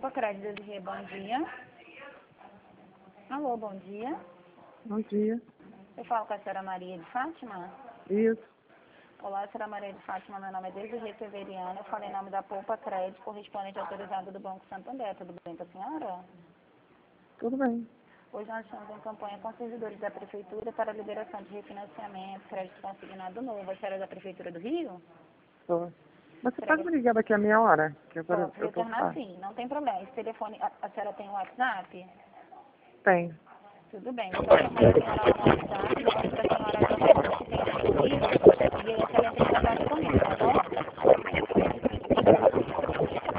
Poupa Crédito de bom dia. Alô, bom dia. Bom dia. Eu falo com a senhora Maria de Fátima. Isso. Olá, senhora Maria de Fátima, meu nome é Desirê Severiano. Eu falo em nome da Poupa Crédito, correspondente autorizado do Banco Santander. Tudo bem com a senhora? Tudo bem. Hoje nós estamos em campanha com servidores da Prefeitura para liberação de refinanciamento, crédito consignado novo. A senhora é da Prefeitura do Rio? Tô. Mas você pode me ligar daqui a meia hora? Que agora Posso eu tô retornar ocupado. sim, não tem problema. Esse telefone, a senhora tem o WhatsApp? Tem. Tudo bem, vou chamar a senhora lá no WhatsApp, depois que a senhora atender tudo que tem disponível, e aí a senhora entra em contato comigo, tá bom?